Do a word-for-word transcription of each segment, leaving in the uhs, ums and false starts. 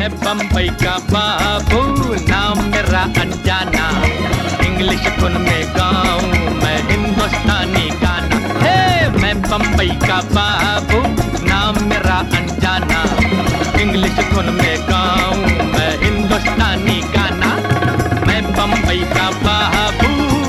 मैं बम्बई का बाबू, नाम मेरा अनजाना। इंग्लिश धुन में गाऊं मैं हिंदुस्तानी गाना। हे मैं बम्बई का बाबू, नाम मेरा अनजाना। इंग्लिश धुन में गाऊं मैं हिंदुस्तानी गाना। मैं बम्बई का बाबू।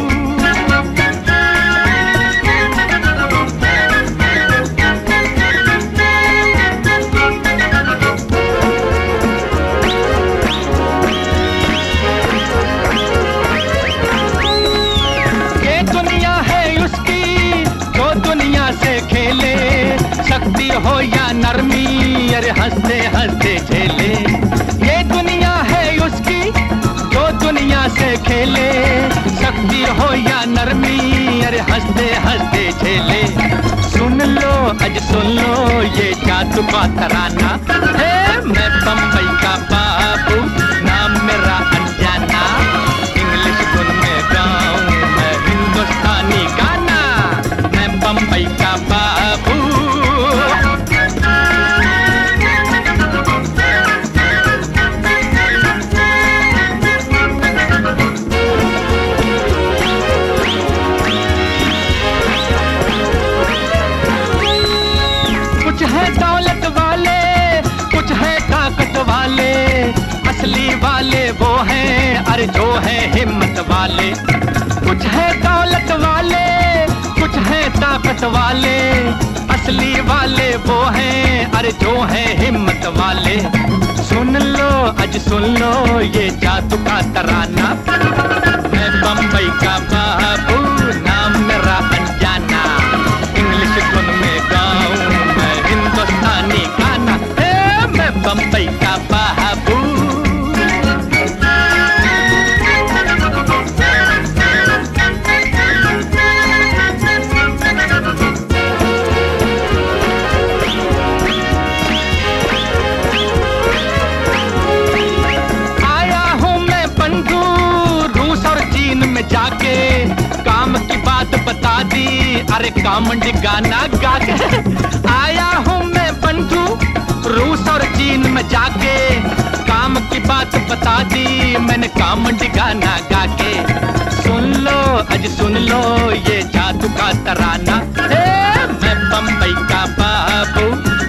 से खेले शक्ति हो या नरमी, अरे हंसते हंसते झेले। ये दुनिया है उसकी जो दुनिया से खेले, शक्ति हो या नरमी, अरे हंसते हंसते झेले। सुन लो अज सुन लो ये जादू का तराना। है मैं बम्बई का बाबू, नाम मेरा अनजाना। इंग्लिश धुन में गाऊं मैं हिंदुस्तानी गाना। मैं बम्बई का बाबू। कुछ है दौलत वाले, कुछ है ताकत वाले, असली वाले वो हैं अरे जो है हिम्मत वाले। कुछ है दौलत वाले, कुछ है ताकत वाले, असली वाले वो हैं अरे जो है हिम्मत वाले। सुन लो अज सुन लो ये जादू का तराना। मैं बम्बई का बाबू, नाम मेरा अनजाना। इंग्लिश धुन में गाऊं मैं हिंदुस्तानी गाना। हे मैं बम्बई का बाबू। जाके काम की बात बता दी, अरे कामंडी गाना गा के। आया हूँ मैं बंधु रूस और चीन में जाके, काम की बात बता दी मैंने कामंडी गाना गा के। सुन लो अज सुन लो ये जादू का तराना। ए, मैं बम्बई का बाबू,